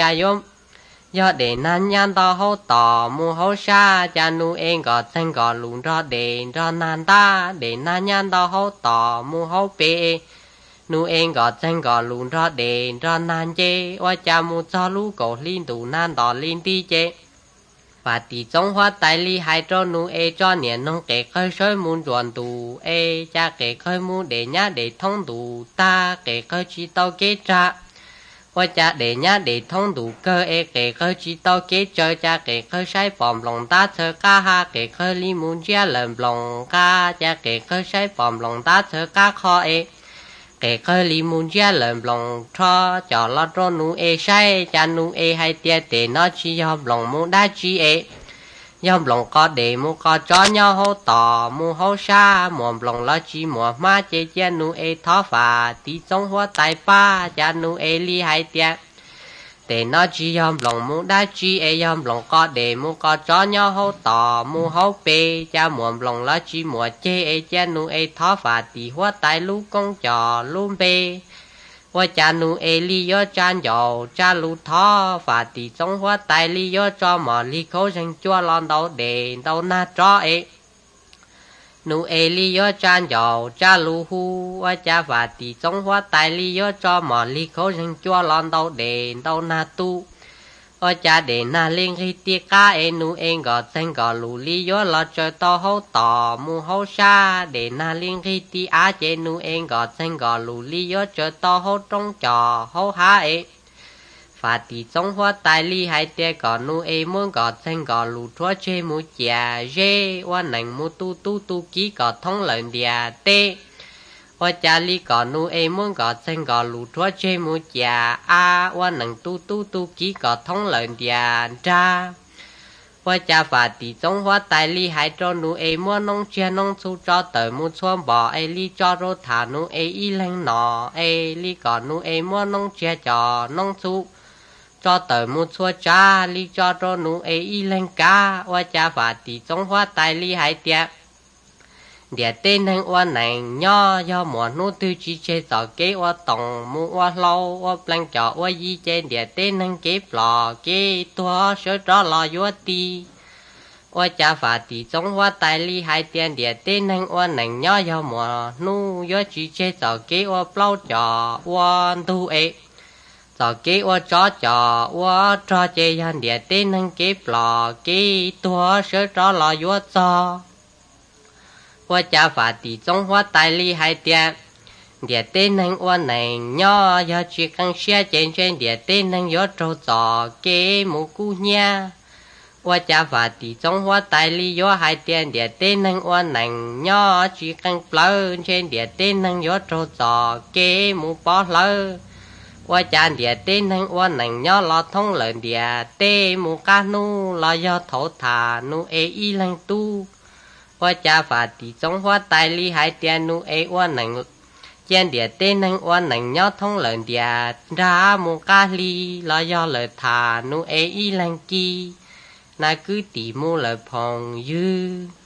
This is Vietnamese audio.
cha yếm do để nan nhan to hậu tỏ mu hậu xa cha nu em gọt xanh gọt lùn cho để cho nan ta để nan nhan to hậu tỏ mu hậu bê nu em gọt xanh gọt lùn cho để cho nan chê wa cha mu cho lú cổ linh tù nan tỏ linh ti chê và tỷ trong hoa tài li hai cho nu e cho niệm nông kể khơi sới muốn chuẩn tù e cha kể khơi muốn để nhá để thông tù ta kể khơi chỉ tao kế tra qua cha để nhá để thông tù cơ e kể khơi chỉ tao kế chơi cha kể khơi sai phòng lòng ta thơ ca ha kể khơi li muốn chia lần lòng ca cha kể khơi sai phòng lòng ta thơ ca kho e kể khơi li muốn chia lần lòng cho cho lo cho nu e sai cha nu e hay tia để nó chỉ yom lòng muốn đa chi e yom lòng có để mu có cho nhau hô tỏ mu hô xa muộn lòng lo chi muộn ma chế cha nu e thó phà tí trong hoa tài pa cha nu e li hay tia để nó chỉ yom lòng muốn đa chi e yom lòng có để mu có cho nhau hô tỏ mu hô bê cha muộn lòng lo chi muộn chế e cha nu e thó phà tí hoa tài lú công trò luôn bêว่าจานูเอลียอจานยอจาลูท้อฝาตีจงหัวตายลียอจอหมอลีเขาจังจัวลอนเดาเดเดาหน้าจอเอนูเอลียอจานยอจาลูหูว่าจาฝาตีจงหัวตายลียอจอหมอลีเขาจังจัวลอนเดาเดเดาหน้าตู้ว่าจาเดน่าเลี้ยงให้ตีก้าเอนูเองก็เซงก็ลูลียอลอเจอต่อเขาต่อมูเขาชาเดน่าเลี้ยงให้ตีอาเจนูเองก็เซงก็ลูลียอเจอต่อเขาตรงจอเขาหาเอฝาตีจงหัวตายลีให้เตะก็นูเอมึงก็เซงก็ลูทัวเจมูเจียเจว่าหนังมูตูกี้ก็ท่องเหลินเดียเตว่าจาลีก่อนนูเอมึงก็เซงก็ลูทัวเจมูเจียอาว่าหนังตูกี้ก็ท่องเหลินเดียจ้าว่าจาฝาตีจงหัวตายลีให้จอนูเอมัวน้องเชียน้องสู้จอเตอมูชวนบ่ไอลีจอรถถานูเออีแรงหนอเอลีก่อนนูเอมัวน้องเชียจอน้องสู้จอเตอมูชัวจ้าลีจอรนูเออีแรงกาว่าจาฝาตีจงหัวตายลีให้เตียเดี๋ยวเต้นให้ว่าไหนย่อย่อหมวนนู้ตื้อจีเจต่อเก๋ว่าตองมูว่าเล่าว่าแปลงจ่อว่ายีเจเดี๋ยวเต้นให้เก๋ปลอเก๋ตัวเสือจอลอยว่าตีว่าจะฝาตีจงว่าตายลีให้เตียนเดี๋ยวเต้นให้ว่าไหนย่อย่อหมวนนู้ย่อจีเจต่อเก๋ว่าเปล่าจ่อว่าตูเอต่อเก๋ว่าจ่อว่าจ่อเจยันเดี๋ยวเต้นให้เก๋ปลอเก๋ตัวเสือจอลอยว่าจ่อว่าจะฝาตีจงหัวตายลีให้เตียเดี๋ยวเต้นนั่งว่าไหนย่อยอจีกังเชียเจนเดี๋ยวเต้นนั่งยอโจจ่อเก๋หมูกูเนียว่าจะฝาตีจงหัวตายลียอให้เตียเดี๋ยวเต้นนั่งว่าไหนย่อจีกังเปล่าเช่นเดี๋ยวเต้นนั่งยอโจจ่อเก๋หมูปอเลยว่าจะเดี๋ยวเต้นนั่งว่าไหนย่อลอท่องเลยเดี๋ยวเต้หมูกานูลอยอโถถานูเออีลังตู้ว่าจะฝาตีจงหัวตายลีให้เตียนูเอว่าหนังเจียนเดียเต้นังว่าหนังยอดท่องเหลินเดียรามูกาลีลอยอเลยถานูเออีลังกีนาคือตีมูเลยพองยื